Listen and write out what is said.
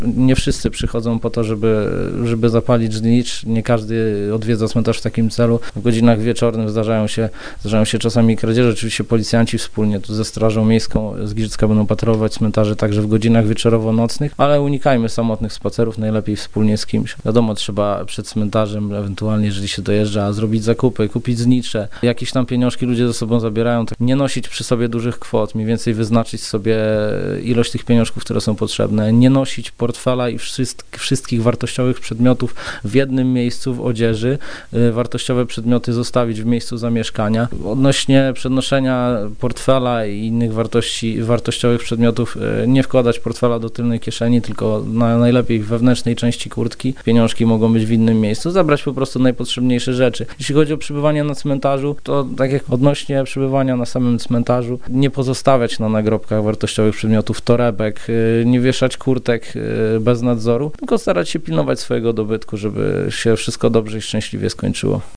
Nie wszyscy przychodzą po to, żeby zapalić znicz. Nie każdy odwiedza cmentarz w takim celu. W godzinach wieczornych zdarzają się czasami kradzieże. Oczywiście policjanci wspólnie tu ze Strażą Miejską z Giżycka będą patrolować cmentarze także w godzinach wieczorowo-nocnych, ale unikajmy samotnych spacerów, najlepiej wspólnie z kimś. Wiadomo, trzeba przed cmentarzem, ewentualnie jeżeli się dojeżdża, zrobić zakupy, kupić znicze. Jakieś tam pieniążki ludzie ze sobą zabierają, to nie nosić przy sobie dużych kwot, mniej więcej wyznaczyć sobie ilość tych pieniążków, które są potrzebne. Nie nosić portfela i wszystkich wartościowych przedmiotów w jednym miejscu w odzieży. Wartościowe przedmioty zostawić w miejscu zamieszkania. Odnośnie przenoszenia portfela i innych wartościowych przedmiotów, nie wkładać portfela do tylnej kieszeni, tylko najlepiej w wewnętrznej części kurtki. Pieniążki mogą być w innym miejscu. Zabrać po prostu najpotrzebniejsze rzeczy. Jeśli chodzi o przebywanie na cmentarzu, to tak jak odnośnie przebywania na samym cmentarzu, nie pozostawiać na nagrobkach wartościowych przedmiotów, torebek, nie wieszać kurtek bez nadzoru, tylko starać się pilnować swojego dobytku, żeby się wszystko dobrze i szczęśliwie skończyło.